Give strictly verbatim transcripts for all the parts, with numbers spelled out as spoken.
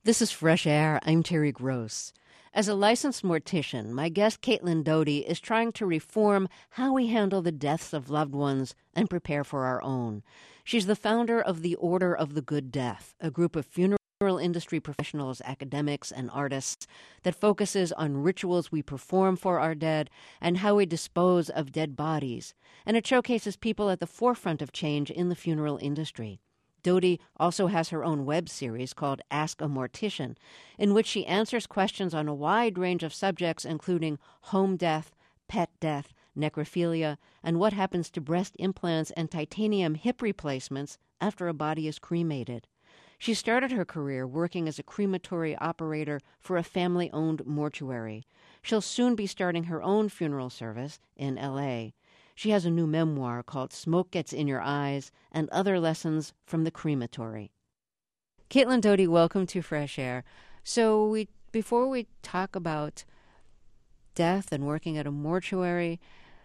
This is Fresh Air. I'm Terry Gross. As a licensed mortician, my guest Caitlin Doughty is trying to reform how we handle the deaths of loved ones and prepare for our own. She's the founder of the Order of the Good Death, a group of funeral industry professionals, academics, and artists that focuses on rituals we perform for our dead and how we dispose of dead bodies. And it showcases people at the forefront of change in the funeral industry. Doughty also has her own web series called Ask a Mortician, in which she answers questions on a wide range of subjects, including home death, pet death, necrophilia, and what happens to breast implants and titanium hip replacements after a body is cremated. She started her career working as a crematory operator for a family-owned mortuary. She'll soon be starting her own funeral service in L A She has a new memoir called Smoke Gets in Your Eyes and Other Lessons from the Crematory. Caitlin Doughty, welcome to Fresh Air. So we before we talk about death and working at a mortuary,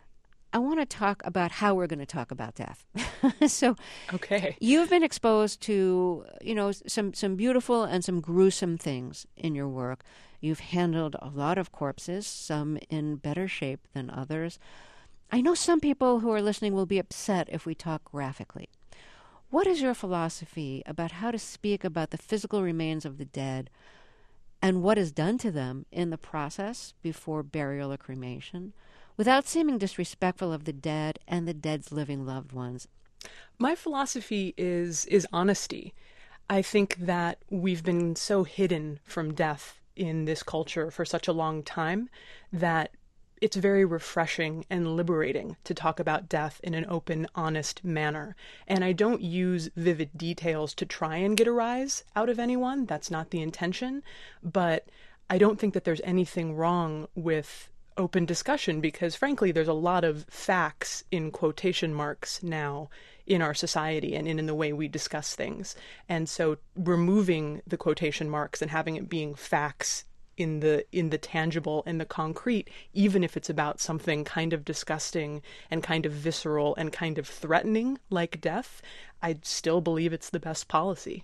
I want to talk about how we're going to talk about death. so okay. You've been exposed to, you know, some, some beautiful and some gruesome things in your work. You've handled a lot of corpses, some in better shape than others. I know some people who are listening will be upset if we talk graphically. What is your philosophy about how to speak about the physical remains of the dead and what is done to them in the process before burial or cremation, without seeming disrespectful of the dead and the dead's living loved ones? My philosophy is is honesty. I think that we've been so hidden from death in this culture for such a long time that it's very refreshing and liberating to talk about death in an open, honest manner. And I don't use vivid details to try and get a rise out of anyone. That's not the intention. But I don't think that there's anything wrong with open discussion because, frankly, there's a lot of facts in quotation marks now in our society and in, in the way we discuss things. And so removing the quotation marks and having it being facts in the in the tangible and the concrete, even if it's about something kind of disgusting and kind of visceral and kind of threatening like death, I still believe it's the best policy.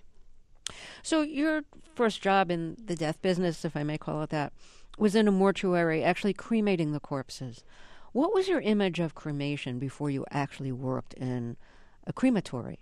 So your first job in the death business, if I may call it that, was in a mortuary, actually cremating the corpses. What was your image of cremation before you actually worked in a crematory?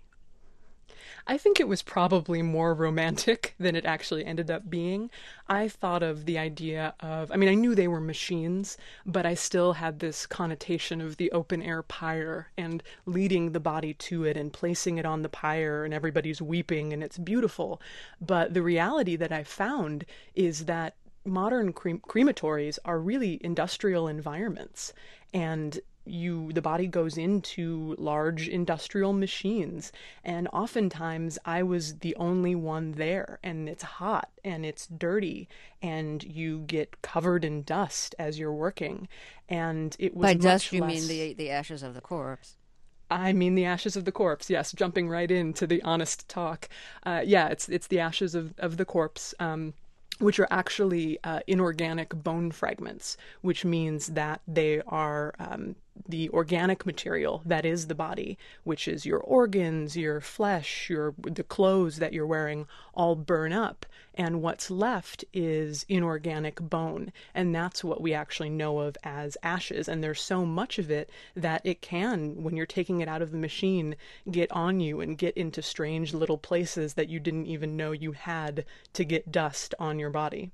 I think it was probably more romantic than it actually ended up being. I thought of the idea of, I mean, I knew they were machines, but I still had this connotation of the open air pyre and leading the body to it and placing it on the pyre and everybody's weeping and it's beautiful. But the reality that I found is that modern cre- crematories are really industrial environments, and you the body goes into large industrial machines, and oftentimes I was the only one there, and it's hot and it's dirty and you get covered in dust as you're working. And it was by much dust you less... mean the the ashes of the corpse? I mean the ashes of the corpse, yes, jumping right into the honest talk. Uh, yeah, it's it's the ashes of, of the corpse, um, which are actually uh, inorganic bone fragments, which means that they are um, the organic material that is the body, which is your organs, your flesh, your the clothes that you're wearing, all burn up, and what's left is inorganic bone, and that's what we actually know of as ashes. And there's so much of it that it can, when you're taking it out of the machine, get on you and get into strange little places that you didn't even know you had to get dust on your body.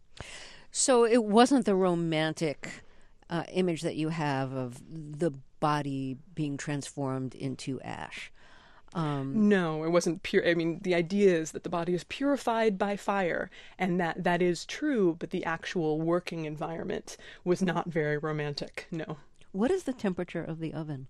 So it wasn't the romantic uh, image that you have of the body being transformed into ash. Um, no, it wasn't pure. I mean, the idea is that the body is purified by fire, and that that is true, but the actual working environment was not very romantic, no. What is the temperature of the oven?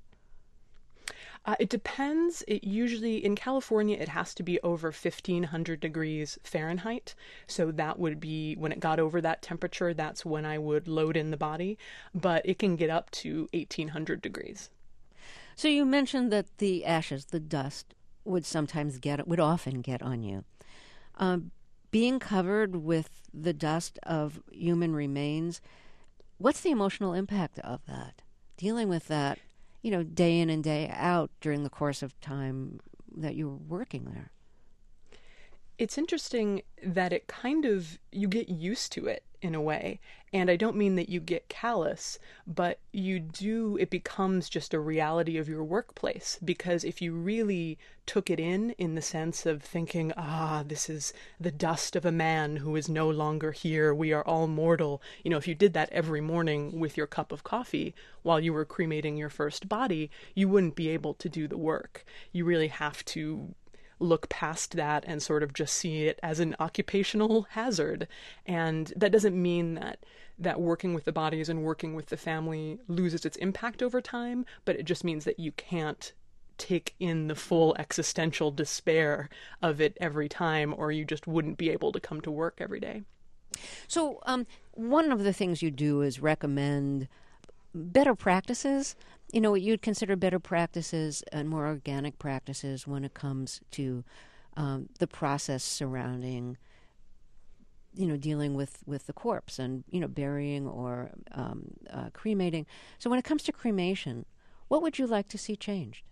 Uh, it depends. It usually, in California, it has to be over fifteen hundred degrees Fahrenheit. So that would be, when it got over that temperature, that's when I would load in the body. But it can get up to eighteen hundred degrees. So you mentioned that the ashes, the dust, would sometimes get, would often get on you. Um, being covered with the dust of human remains, what's the emotional impact of that? Dealing with that, you know, day in and day out during the course of time that you were working there? It's interesting that it kind of, you get used to it in a way. And I don't mean that you get callous, but you do, it becomes just a reality of your workplace. Because if you really took it in, in the sense of thinking, ah, this is the dust of a man who is no longer here, we are all mortal. You know, if you did that every morning with your cup of coffee while you were cremating your first body, you wouldn't be able to do the work. You really have to look past that and sort of just see it as an occupational hazard. And that doesn't mean that that working with the bodies and working with the family loses its impact over time, but it just means that you can't take in the full existential despair of it every time, or you just wouldn't be able to come to work every day. So um, one of the things you do is recommend better practices. You know, you'd consider better practices and more organic practices when it comes to um, the process surrounding, you know, dealing with, with the corpse and, you know, burying or um, uh, cremating. So when it comes to cremation, what would you like to see changed?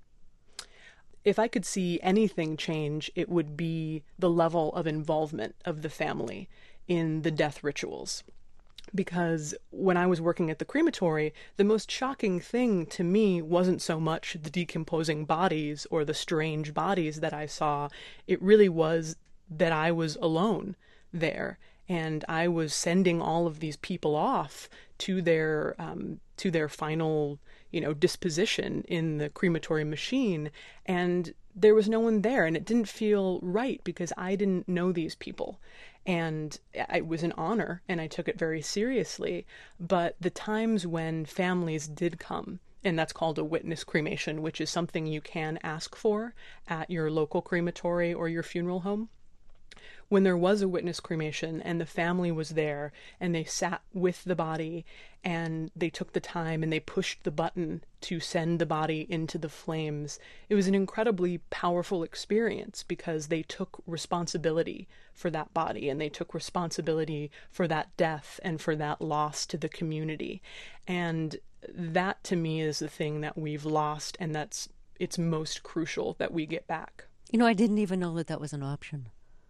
If I could see anything change, it would be the level of involvement of the family in the death rituals. Because when I was working at the crematory, the most shocking thing to me wasn't so much the decomposing bodies or the strange bodies that I saw. It really was that I was alone there, and I was sending all of these people off to their um, to their final, you know, disposition in the crematory machine, and there was no one there, and it didn't feel right because I didn't know these people. And it was an honor, and I took it very seriously. But the times when families did come, and that's called a witness cremation, which is something you can ask for at your local crematory or your funeral home. When there was a witness cremation and the family was there and they sat with the body and they took the time and they pushed the button to send the body into the flames, it was an incredibly powerful experience because they took responsibility for that body and they took responsibility for that death and for that loss to the community. And that to me is the thing that we've lost, and that's it's most crucial that we get back. You know, I didn't even know that that was an option.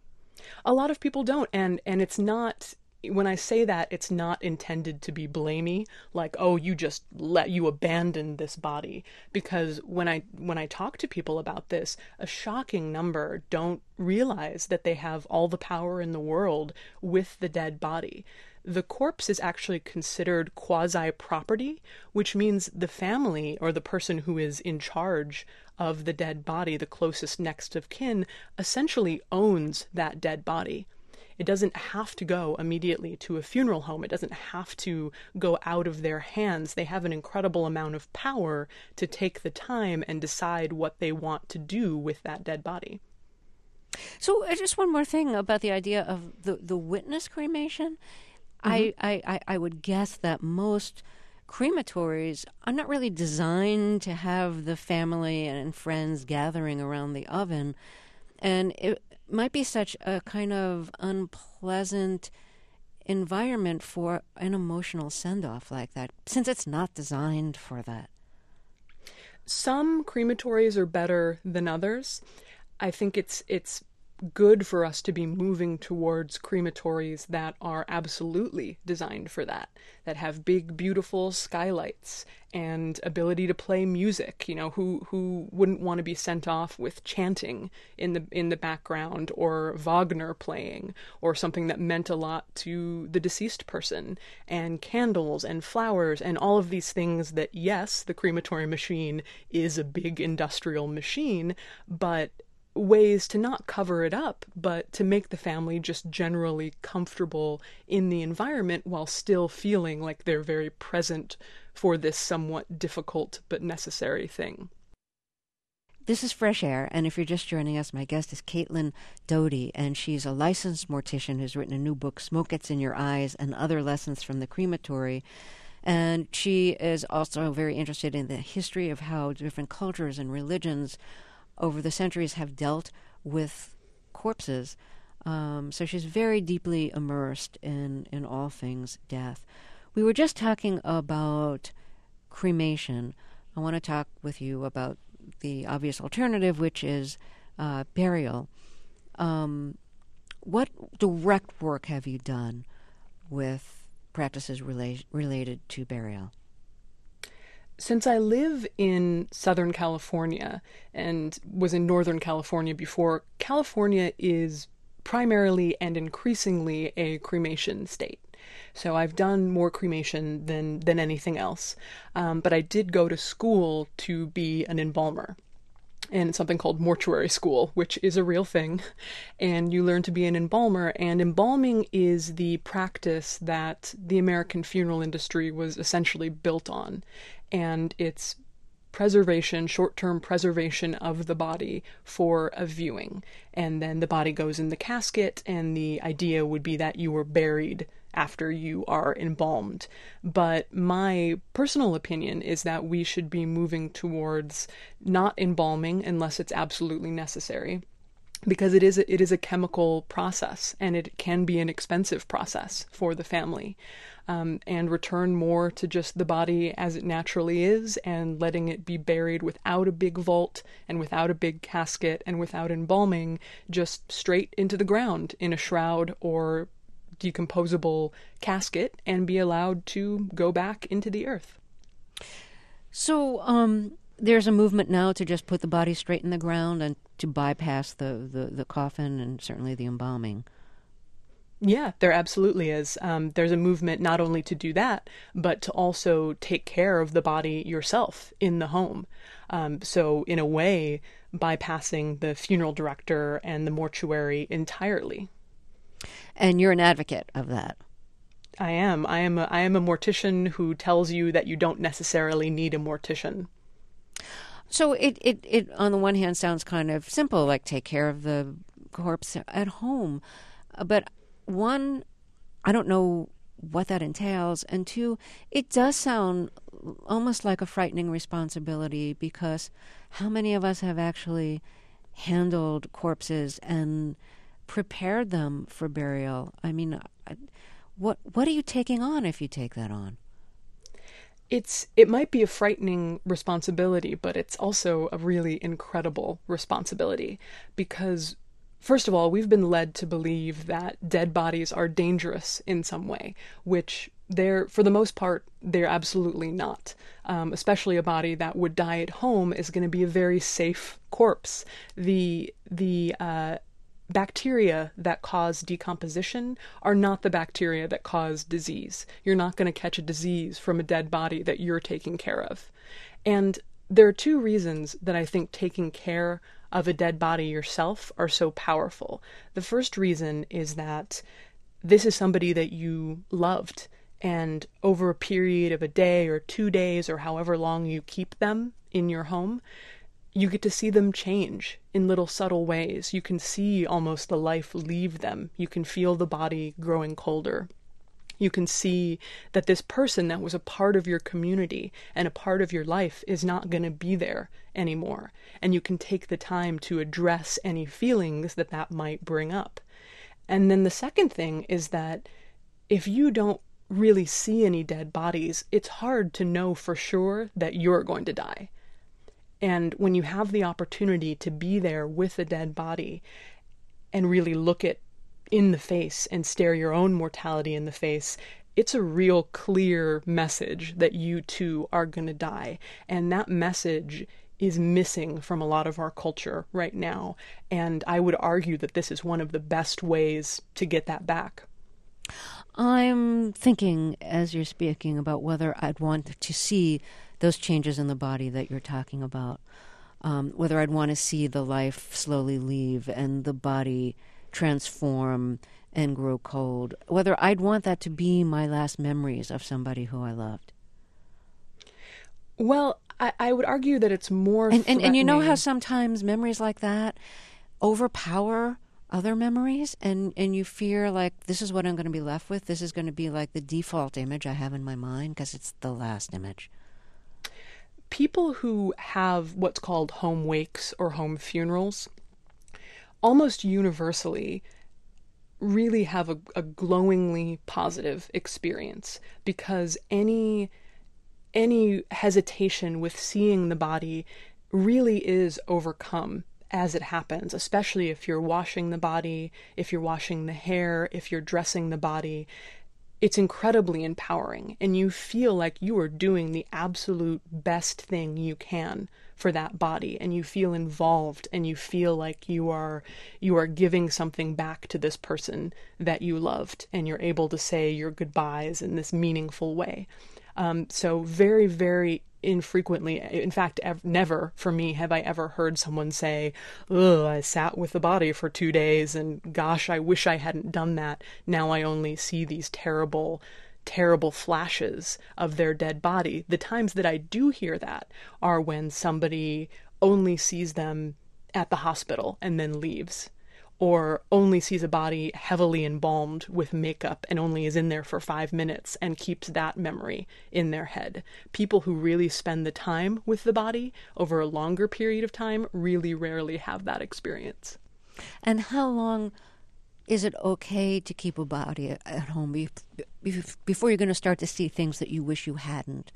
A lot of people don't, and and it's not, when I say that, it's not intended to be blamey, like, oh, you just let you abandon this body. Because when I when I talk to people about this, a shocking number don't realize that they have all the power in the world with the dead body. The corpse is actually considered quasi-property, which means the family or the person who is in charge of the dead body, the closest next of kin, essentially owns that dead body. It doesn't have to go immediately to a funeral home. It doesn't have to go out of their hands. They have an incredible amount of power to take the time and decide what they want to do with that dead body. So uh, just one more thing about the idea of the, the witness cremation. Mm-hmm. I, I, I would guess that most crematories are not really designed to have the family and friends gathering around the oven. And it might be such a kind of unpleasant environment for an emotional send-off like that, since it's not designed for that. Some crematories are better than others. I think it's it's good for us to be moving towards crematories that are absolutely designed for that, that have big, beautiful skylights and ability to play music. You know, who who wouldn't want to be sent off with chanting in the in the background, or Wagner playing, or something that meant a lot to the deceased person, and candles and flowers and all of these things that, yes, the crematory machine is a big industrial machine, but ways to not cover it up, but to make the family just generally comfortable in the environment while still feeling like they're very present for this somewhat difficult but necessary thing. This is Fresh Air, and if you're just joining us, my guest is Caitlin Doughty, and she's a licensed mortician who's written a new book, Smoke Gets in Your Eyes and Other Lessons from the Crematory. And she is also very interested in the history of how different cultures and religions over the centuries have dealt with corpses. Um, so she's very deeply immersed in, in all things death. We were just talking about cremation. I want to talk with you about the obvious alternative, which is uh, burial. Um, what direct work have you done with practices rela- related to burial? Since I live in Southern California and was in Northern California before, California is primarily and increasingly a cremation state. So I've done more cremation than, than anything else. Um, but I did go to school to be an embalmer. And something called mortuary school, which is a real thing. And you learn to be an embalmer. And embalming is the practice that the American funeral industry was essentially built on. And it's preservation, short-term preservation of the body for a viewing. And then the body goes in the casket, and the idea would be that you were buried after you are embalmed. But my personal opinion is that we should be moving towards not embalming unless it's absolutely necessary, because it is a, it is a chemical process, and it can be an expensive process for the family. Um, and return more to just the body as it naturally is, and letting it be buried without a big vault and without a big casket and without embalming, just straight into the ground in a shroud or decomposable casket, and be allowed to go back into the earth. So um, there's a movement now to just put the body straight in the ground and to bypass the, the, the coffin and certainly the embalming. Yeah, there absolutely is. Um, there's a movement not only to do that, but to also take care of the body yourself in the home. Um, so in a way, bypassing the funeral director and the mortuary entirely. And you're an advocate of that. I am. I am a, I am a mortician who tells you that you don't necessarily need a mortician. So it, it, it, on the one hand, sounds kind of simple, like take care of the corpse at home. But one, I don't know what that entails. And two, it does sound almost like a frightening responsibility, because how many of us have actually handled corpses and prepared them for burial? I mean, what what are you taking on if you take that on? It's it might be a frightening responsibility, but it's also a really incredible responsibility, because first of all, we've been led to believe that dead bodies are dangerous in some way, which they're, for the most part, they're absolutely not. Um, especially a body that would die at home is going to be a very safe corpse. The the uh, bacteria that cause decomposition are not the bacteria that cause disease. You're not going to catch a disease from a dead body that you're taking care of. And there are two reasons that I think taking care of a dead body yourself are so powerful. The first reason is that this is somebody that you loved, and over a period of a day or two days or however long you keep them in your home, you get to see them change in little subtle ways. You can see almost the life leave them. You can feel the body growing colder. You can see that this person that was a part of your community and a part of your life is not going to be there anymore. And you can take the time to address any feelings that that might bring up. And then the second thing is that if you don't really see any dead bodies, it's hard to know for sure that you're going to die. And when you have the opportunity to be there with a dead body and really look it in the face and stare your own mortality in the face, it's a real clear message that you too are going to die. And that message is missing from a lot of our culture right now. And I would argue that this is one of the best ways to get that back. I'm thinking, as you're speaking, about whether I'd want to see those changes in the body that you're talking about, um, whether I'd want to see the life slowly leave and the body transform and grow cold, whether I'd want that to be my last memories of somebody who I loved. Well, I, I would argue that it's more and, and and you know how sometimes memories like that overpower other memories, and, and you fear like, this is what I'm going to be left with. This is going to be like the default image I have in my mind because it's the last image. People who have what's called home wakes or home funerals almost universally really have a, a glowingly positive experience, because any any hesitation with seeing the body really is overcome as it happens, especially if you're washing the body, if you're washing the hair, if you're dressing the body. It's incredibly empowering, and you feel like you are doing the absolute best thing you can for that body, and you feel involved, and you feel like you are you are giving something back to this person that you loved, and you're able to say your goodbyes in this meaningful way. Um, so very, very infrequently, in fact, ev- never for me have I ever heard someone say, "Ugh, I sat with the body for two days and gosh, I wish I hadn't done that. Now I only see these terrible, terrible flashes of their dead body." The times that I do hear that are when somebody only sees them at the hospital and then leaves, or only sees a body heavily embalmed with makeup and only is in there for five minutes and keeps that memory in their head. People who really spend the time with the body over a longer period of time really rarely have that experience. And how long is it okay to keep a body at home before you're going to start to see things that you wish you hadn't?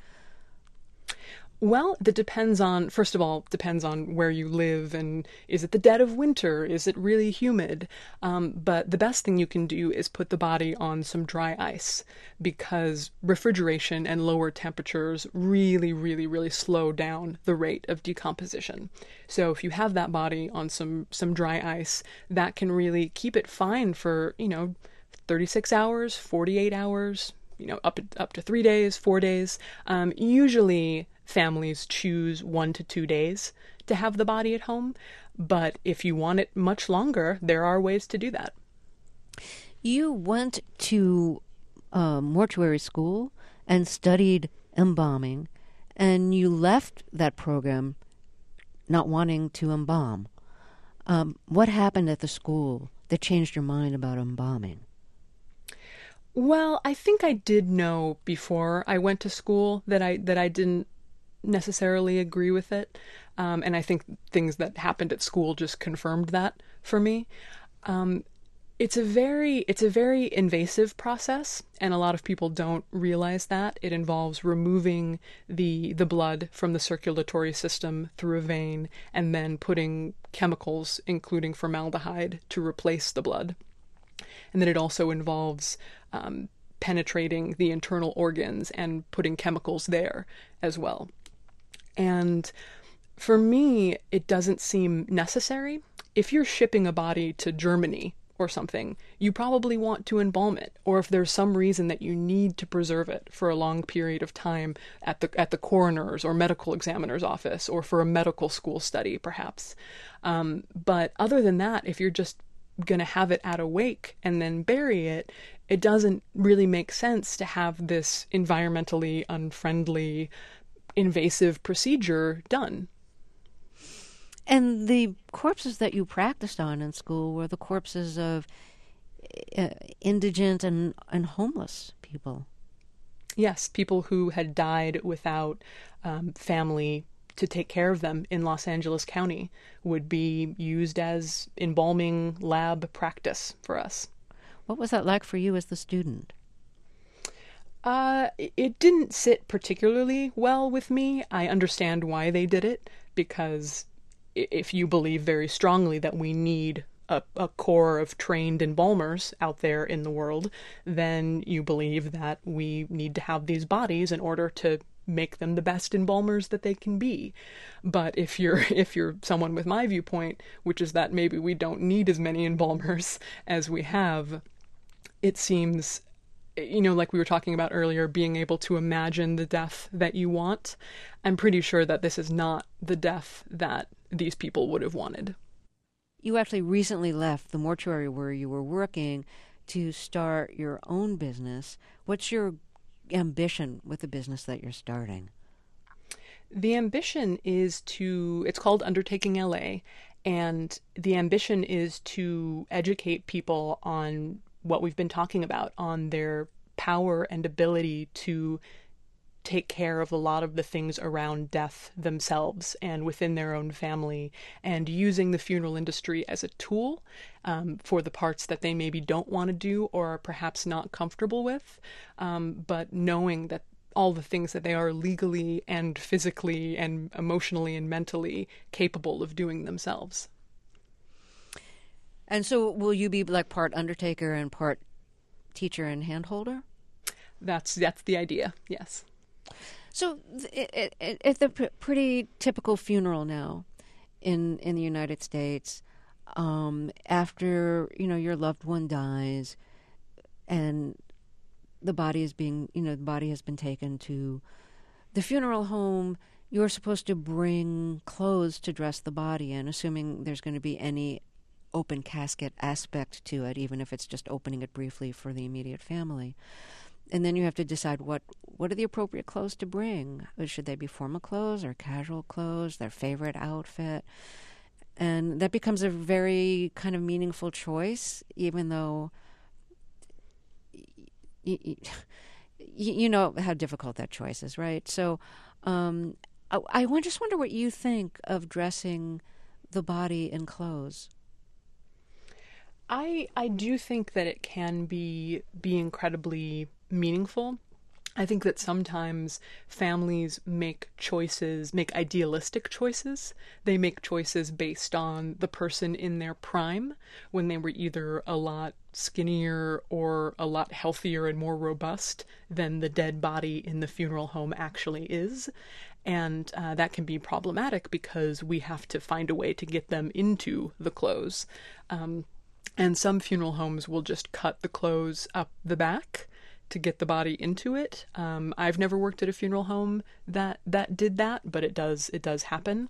Well, that depends on, first of all, depends on where you live, and is it the dead of winter? Is it really humid? Um, but the best thing you can do is put the body on some dry ice, because refrigeration and lower temperatures really, really, really slow down the rate of decomposition. So if you have that body on some, some dry ice, that can really keep it fine for, you know, thirty-six hours, forty-eight hours, you know, up, up to three days, four days. Um, usually families choose one to two days to have the body at home, but if you want it much longer, there are ways to do that. You went to uh, mortuary school and studied embalming, and you left that program not wanting to embalm. Um, what happened at the school that changed your mind about embalming? Well, I think I did know before I went to school that I that I didn't necessarily agree with it. Um, and I think things that happened at school just confirmed that for me. Um, it's a very it's a very invasive process, and a lot of people don't realize that. It involves removing the the blood from the circulatory system through a vein and then putting chemicals, including formaldehyde, to replace the blood. And then it also involves um, penetrating the internal organs and putting chemicals there as well. And for me, it doesn't seem necessary. If you're shipping a body to Germany or something, you probably want to embalm it. Or if there's some reason that you need to preserve it for a long period of time at the at the coroner's or medical examiner's office, or for a medical school study, perhaps. Um, but other than that, if you're just going to have it at a wake and then bury it, it doesn't really make sense to have this environmentally unfriendly, invasive procedure done. And the corpses that you practiced on in school were the corpses of uh, indigent and, and homeless people. Yes, people who had died without um, family to take care of them in Los Angeles County would be used as embalming lab practice for us. What was that like for you as the student? Uh, it didn't sit particularly well with me. I understand why they did it, because if you believe very strongly that we need a, a core of trained embalmers out there in the world, then you believe that we need to have these bodies in order to make them the best embalmers that they can be. But if you're if you're someone with my viewpoint, which is that maybe we don't need as many embalmers as we have, it seems, you know, like we were talking about earlier, being able to imagine the death that you want. I'm pretty sure that this is not the death that these people would have wanted. You actually recently left the mortuary where you were working to start your own business. What's your ambition with the business that you're starting? The ambition is to, it's called Undertaking L A, and the ambition is to educate people on what we've been talking about, on their power and ability to take care of a lot of the things around death themselves and within their own family, and using the funeral industry as a tool um, for the parts that they maybe don't want to do or are perhaps not comfortable with, um, but knowing that all the things that they are legally and physically and emotionally and mentally capable of doing themselves. And so will you be like part undertaker and part teacher and handholder? That's that's the idea, yes. So it, it, it, it's a pr- pretty typical funeral now in in the United States. Um, after, you know, your loved one dies and the body is being, you know, the body has been taken to the funeral home, you're supposed to bring clothes to dress the body in, assuming there's going to be any open casket aspect to it, even if it's just opening it briefly for the immediate family. And then you have to decide what, what are the appropriate clothes to bring. Should they be formal clothes or casual clothes, their favorite outfit? And that becomes a very kind of meaningful choice, even though y- y- you know how difficult that choice is, right? So um, I, I just wonder what you think of dressing the body in clothes. I I do think that it can be be incredibly meaningful. I think that sometimes families make choices, make idealistic choices. They make choices based on the person in their prime when they were either a lot skinnier or a lot healthier and more robust than the dead body in the funeral home actually is. And uh, that can be problematic because we have to find a way to get them into the clothes. Um, and some funeral homes will just cut the clothes up the back to get the body into it. Um, I've never worked at a funeral home that that did that, but it does it does happen.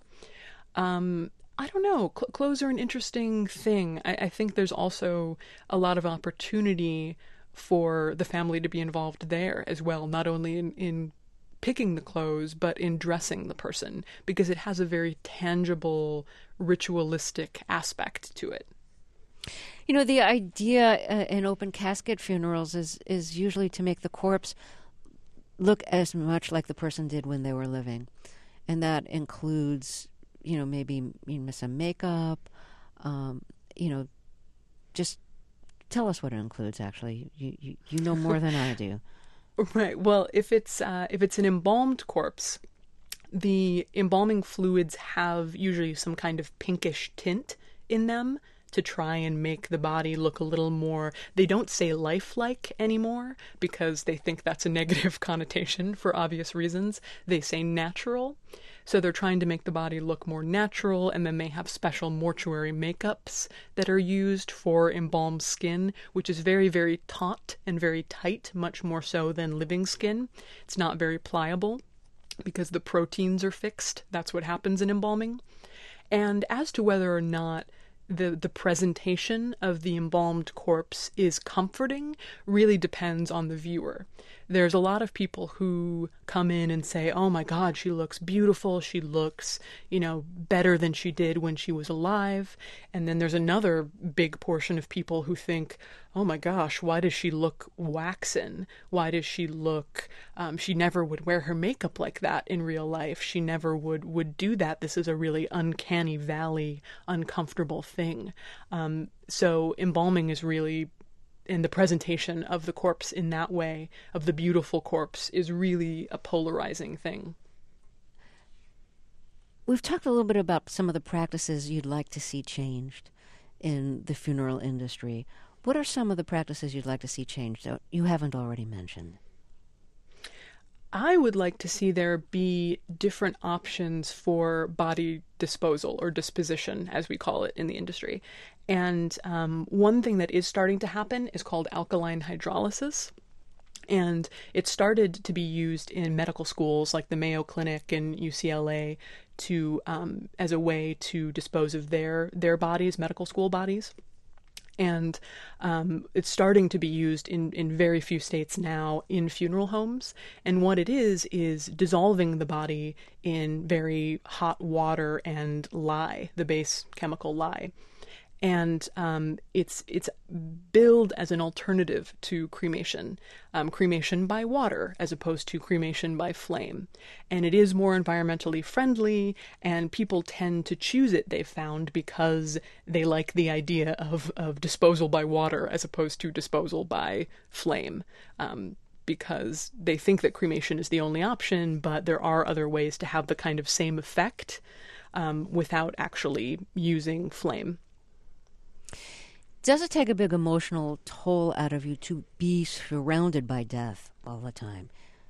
Um, I don't know. Cl- clothes are an interesting thing. I, I think there's also a lot of opportunity for the family to be involved there as well, not only in, in picking the clothes, but in dressing the person, because it has a very tangible, ritualistic aspect to it. You know, the idea uh, in open casket funerals is, is usually to make the corpse look as much like the person did when they were living. And that includes, you know, maybe you know, some makeup, um, you know, just tell us what it includes, actually. You, you, you know more than I do. Right. Well, if it's uh, if it's an embalmed corpse, the embalming fluids have usually some kind of pinkish tint in them to try and make the body look a little more, they don't say lifelike anymore because they think that's a negative connotation for obvious reasons. They say natural. So they're trying to make the body look more natural, and then they have special mortuary makeups that are used for embalmed skin, which is very, very taut and very tight, much more so than living skin. It's not very pliable because the proteins are fixed. That's what happens in embalming. And as to whether or not the the presentation of the embalmed corpse is comforting really depends on the viewer. There's a lot of people who come in and say, oh my God, she looks beautiful. She looks, you know, better than she did when she was alive. And then there's another big portion of people who think, oh my gosh, why does she look waxen? Why does she look, um, she never would wear her makeup like that in real life. She never would, would do that. This is a really uncanny valley, uncomfortable thing. Um, so embalming is really, and the presentation of the corpse in that way, of the beautiful corpse, is really a polarizing thing. We've talked a little bit about some of the practices you'd like to see changed in the funeral industry. What are some of the practices you'd like to see changed that you haven't already mentioned? I would like to see there be different options for body disposal or disposition, as we call it in the industry. And um, one thing that is starting to happen is called alkaline hydrolysis. And it started to be used in medical schools like the Mayo Clinic and U C L A to um, as a way to dispose of their their bodies, medical school bodies. And um, it's starting to be used in, in very few states now in funeral homes. And what it is, is dissolving the body in very hot water and lye, the base chemical lye. And um, it's it's billed as an alternative to cremation, um, cremation by water as opposed to cremation by flame. And it is more environmentally friendly, and people tend to choose it, they've found, because they like the idea of, of disposal by water as opposed to disposal by flame. Um, because they think that cremation is the only option, but there are other ways to have the kind of same effect um, without actually using flame. Does it take a big emotional toll out of you to be surrounded by death all the time?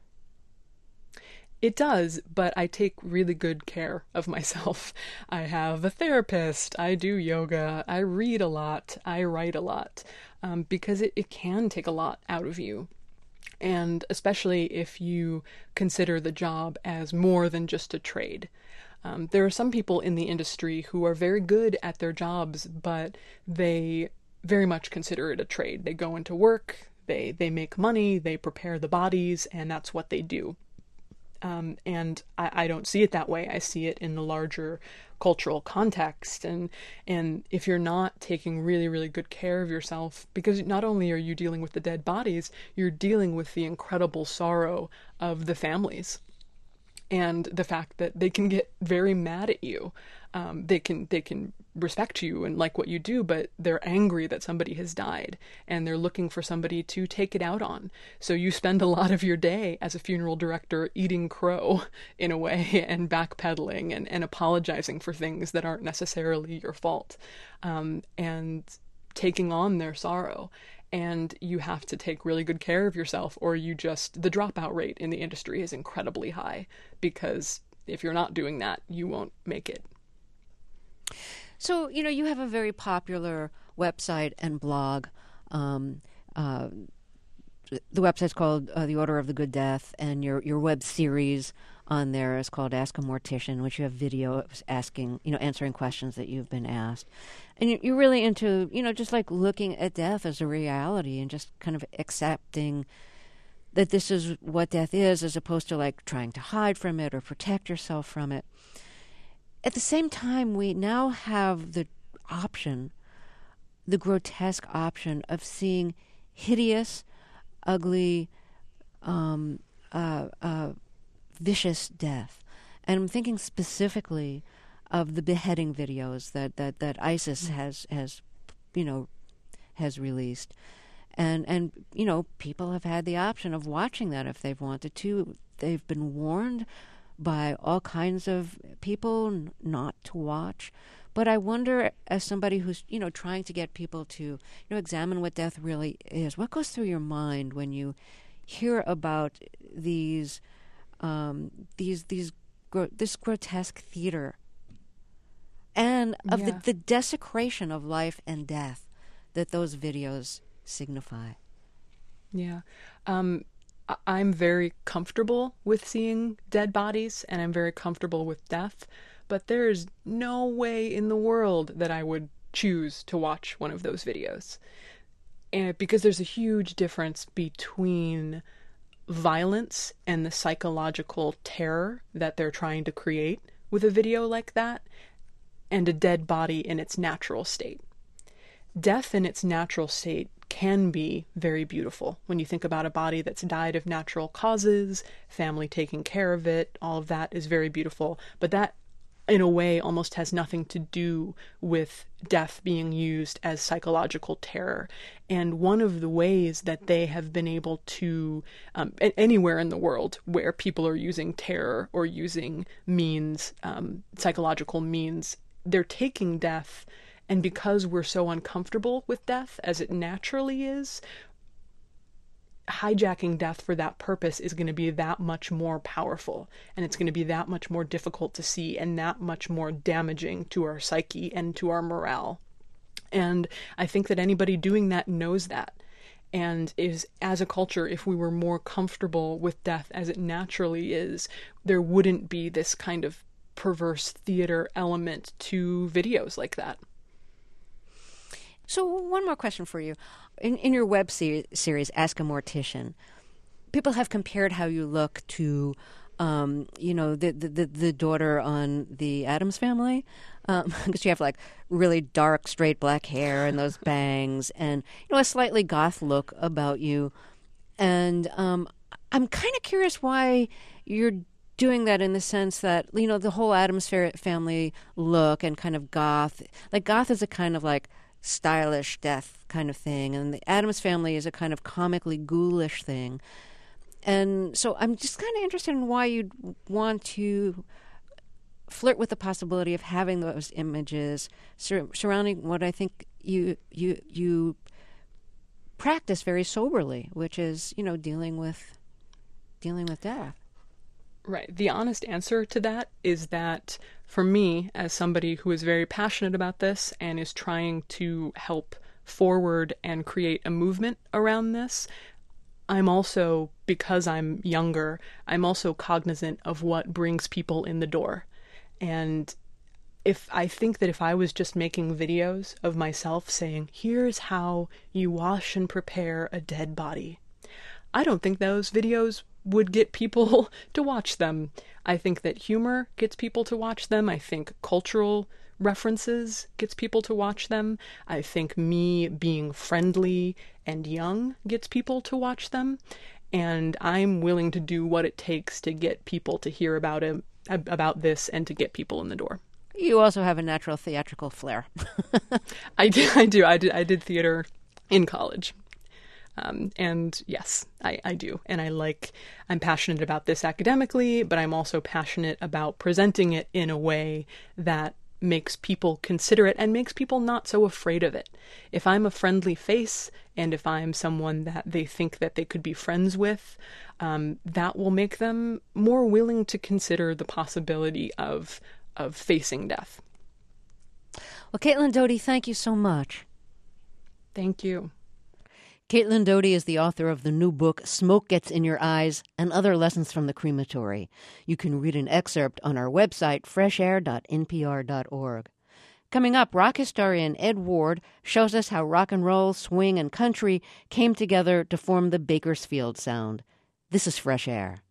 It does, but I take really good care of myself. I have a therapist, I do yoga, I read a lot, I write a lot, um, because it, it can take a lot out of you. And especially if you consider the job as more than just a trade. Um, there are some people in the industry who are very good at their jobs, but they very much consider it a trade. They go into work, they, they make money, they prepare the bodies, and that's what they do. Um, and I, I don't see it that way. I see it in the larger cultural context. And and if you're not taking really, really good care of yourself, because not only are you dealing with the dead bodies, you're dealing with the incredible sorrow of the families. And the fact that they can get very mad at you. Um, they can they can respect you and like what you do, but they're angry that somebody has died and they're looking for somebody to take it out on. So you spend a lot of your day as a funeral director eating crow in a way and backpedaling and, and apologizing for things that aren't necessarily your fault, um, and taking on their sorrow. And you have to take really good care of yourself, or you just, the dropout rate in the industry is incredibly high, because if you're not doing that, you won't make it. So, you know, you have a very popular website and blog. Um, uh, the website's called uh, The Order of the Good Death, and your your web series on there is called Ask a Mortician, which you have videos asking, you know, answering questions that you've been asked. And you're really into, you know, just like looking at death as a reality and just kind of accepting that this is what death is, as opposed to like trying to hide from it or protect yourself from it. At the same time, we now have the option, the grotesque option of seeing hideous, ugly, um, uh, uh, vicious death. And I'm thinking specifically of the beheading videos that, that, that ISIS has, has, you know, has released. And, and, you know, people have had the option of watching that if they've wanted to. They've been warned by all kinds of people n- not to watch. But I wonder, as somebody who's, you know, trying to get people to, you know, examine what death really is, what goes through your mind when you hear about these, um, these, these, gro- this grotesque theater and of Yeah. the, the desecration of life and death that those videos signify? Yeah. Um, I- I'm very comfortable with seeing dead bodies, and I'm very comfortable with death, but there's no way in the world that I would choose to watch one of those videos. And because there's a huge difference between violence and the psychological terror that they're trying to create with a video like that, and a dead body in its natural state. Death in its natural state can be very beautiful. When you think about a body that's died of natural causes, family taking care of it, all of that is very beautiful. But that, in a way, almost has nothing to do with death being used as psychological terror. And one of the ways that they have been able to, um, anywhere in the world where people are using terror or using means, um, psychological means, they're taking death, and because we're so uncomfortable with death as it naturally is, hijacking death for that purpose is going to be that much more powerful, and it's going to be that much more difficult to see and that much more damaging to our psyche and to our morale. And I think that anybody doing that knows that. And is, as a culture, if we were more comfortable with death as it naturally is, there wouldn't be this kind of perverse theater element to videos like that. So one more question for you. In, in your web se- series, Ask a Mortician, people have compared how you look to, um, you know, the, the, the daughter on the Addams Family, because um, you have like really dark, straight black hair and those bangs and, you know, a slightly goth look about you. And um, I'm kind of curious why you're doing that, in the sense that, you know, the whole Addams Family look and kind of goth, like goth is a kind of like stylish death kind of thing, and the Addams Family is a kind of comically ghoulish thing. And so I'm just kind of interested in why you'd want to flirt with the possibility of having those images sur- surrounding what I think you you you practice very soberly, which is, you know, dealing with dealing with death. Right. The honest answer to that is that for me, as somebody who is very passionate about this and is trying to help forward and create a movement around this, I'm also, because I'm younger, I'm also cognizant of what brings people in the door. And if I think that if I was just making videos of myself saying, here's how you wash and prepare a dead body, I don't think those videos would get people to watch them. I think that humor gets people to watch them. I think cultural references gets people to watch them. I think me being friendly and young gets people to watch them. And I'm willing to do what it takes to get people to hear about it, about this and to get people in the door. You also have a natural theatrical flair. I do. I do. I did, I did theater in college. Um, and yes, I, I do. And I like, I'm passionate about this academically, but I'm also passionate about presenting it in a way that makes people consider it and makes people not so afraid of it. If I'm a friendly face and if I'm someone that they think that they could be friends with, um, that will make them more willing to consider the possibility of, of facing death. Well, Caitlin Doughty, thank you so much. Thank you. Caitlin Doughty is the author of the new book, Smoke Gets in Your Eyes and Other Lessons from the Crematory. You can read an excerpt on our website, fresh air dot n p r dot org. Coming up, rock historian Ed Ward shows us how rock and roll, swing, and country came together to form the Bakersfield sound. This is Fresh Air.